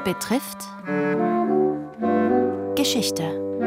betrifft Geschichte.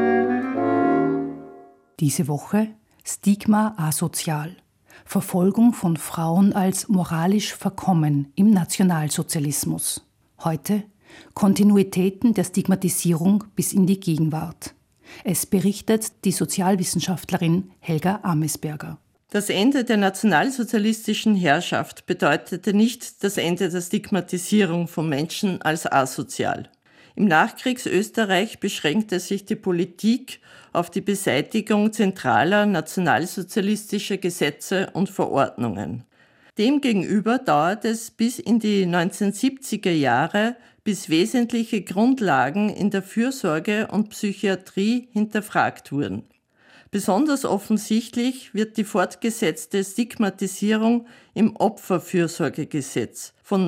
Diese Woche Stigma asozial. Verfolgung von Frauen als moralisch verkommen im Nationalsozialismus. Heute Kontinuitäten der Stigmatisierung bis in die Gegenwart. Es berichtet die Sozialwissenschaftlerin Helga Amesberger. Das Ende der nationalsozialistischen Herrschaft bedeutete nicht das Ende der Stigmatisierung von Menschen als asozial. Im Nachkriegsösterreich beschränkte sich die Politik auf die Beseitigung zentraler nationalsozialistischer Gesetze und Verordnungen. Demgegenüber dauerte es bis in die 1970er Jahre, bis wesentliche Grundlagen in der Fürsorge und Psychiatrie hinterfragt wurden. Besonders offensichtlich wird die fortgesetzte Stigmatisierung im Opferfürsorgegesetz von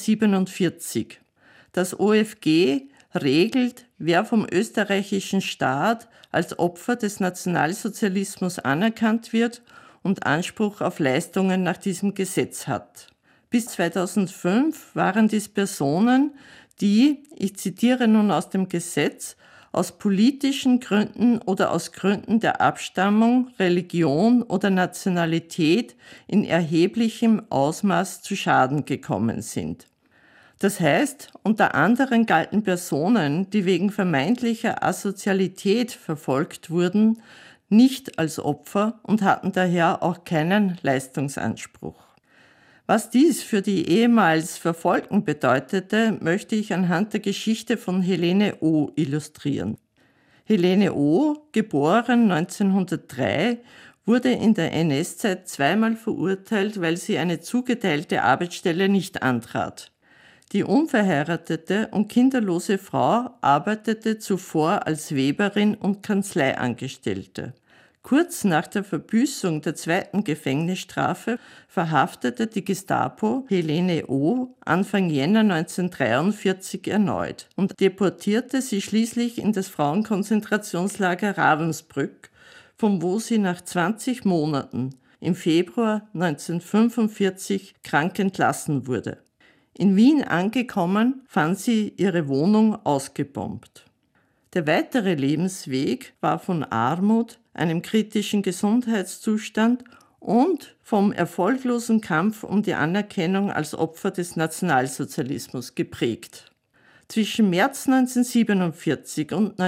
1947. Das OFG regelt, wer vom österreichischen Staat als Opfer des Nationalsozialismus anerkannt wird und Anspruch auf Leistungen nach diesem Gesetz hat. Bis 2005 waren dies Personen, die, ich zitiere nun aus dem Gesetz, aus politischen Gründen oder aus Gründen der Abstammung, Religion oder Nationalität in erheblichem Ausmaß zu Schaden gekommen sind. Das heißt, unter anderem galten Personen, die wegen vermeintlicher Asozialität verfolgt wurden, nicht als Opfer und hatten daher auch keinen Leistungsanspruch. Was dies für die ehemals Verfolgten bedeutete, möchte ich anhand der Geschichte von Helene O. illustrieren. Helene O., geboren 1903, wurde in der NS-Zeit zweimal verurteilt, weil sie eine zugeteilte Arbeitsstelle nicht antrat. Die unverheiratete und kinderlose Frau arbeitete zuvor als Weberin und Kanzleiangestellte. Kurz nach der Verbüßung der zweiten Gefängnisstrafe verhaftete die Gestapo Helene O. Anfang Jänner 1943 erneut und deportierte sie schließlich in das Frauenkonzentrationslager Ravensbrück, von wo sie nach 20 Monaten im Februar 1945 krank entlassen wurde. In Wien angekommen, fand sie ihre Wohnung ausgebombt. Der weitere Lebensweg war von Armut, einem kritischen Gesundheitszustand und vom erfolglosen Kampf um die Anerkennung als Opfer des Nationalsozialismus geprägt. Zwischen März 1947 und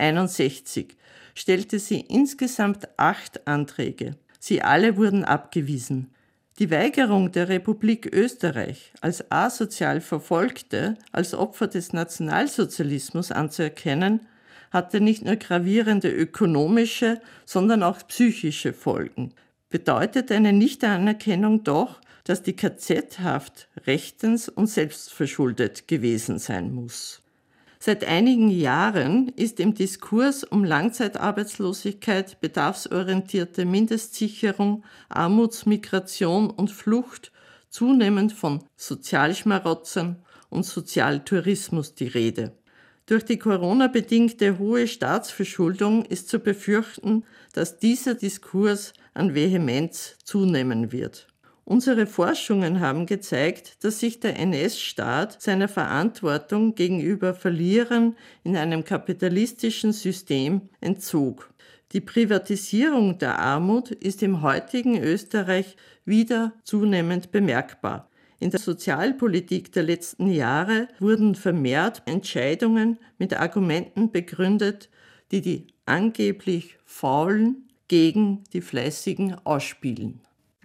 1961 stellte sie insgesamt 8 Anträge. Sie alle wurden abgewiesen. Die Weigerung der Republik Österreich, als asozial Verfolgte als Opfer des Nationalsozialismus anzuerkennen, hatte nicht nur gravierende ökonomische, sondern auch psychische Folgen. Bedeutet eine Nichtanerkennung doch, dass die KZ-Haft rechtens und selbstverschuldet gewesen sein muss. Seit einigen Jahren ist im Diskurs um Langzeitarbeitslosigkeit, bedarfsorientierte Mindestsicherung, Armutsmigration und Flucht zunehmend von Sozialschmarotzern und Sozialtourismus die Rede. Durch die Corona-bedingte hohe Staatsverschuldung ist zu befürchten, dass dieser Diskurs an Vehemenz zunehmen wird. Unsere Forschungen haben gezeigt, dass sich der NS-Staat seiner Verantwortung gegenüber Verlierern in einem kapitalistischen System entzog. Die Privatisierung der Armut ist im heutigen Österreich wieder zunehmend bemerkbar. In der Sozialpolitik der letzten Jahre wurden vermehrt Entscheidungen mit Argumenten begründet, die die angeblich Faulen gegen die Fleißigen ausspielen.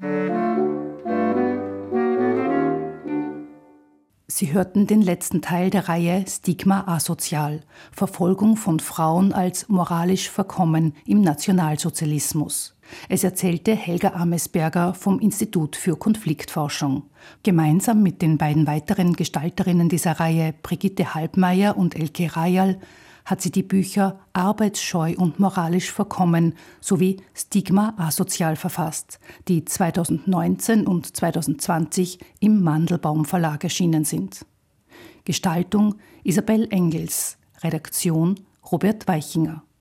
Sie hörten den letzten Teil der Reihe Stigma asozial. Verfolgung von Frauen als moralisch verkommen im Nationalsozialismus. Es erzählte Helga Amesberger vom Institut für Konfliktforschung. Gemeinsam mit den beiden weiteren Gestalterinnen dieser Reihe, Brigitte Halbmeier und Elke Rajal, hat sie die Bücher Arbeitsscheu und moralisch verkommen sowie Stigma asozial verfasst, die 2019 und 2020 im Mandelbaum Verlag erschienen sind. Gestaltung Isabel Engels, Redaktion Robert Weichinger.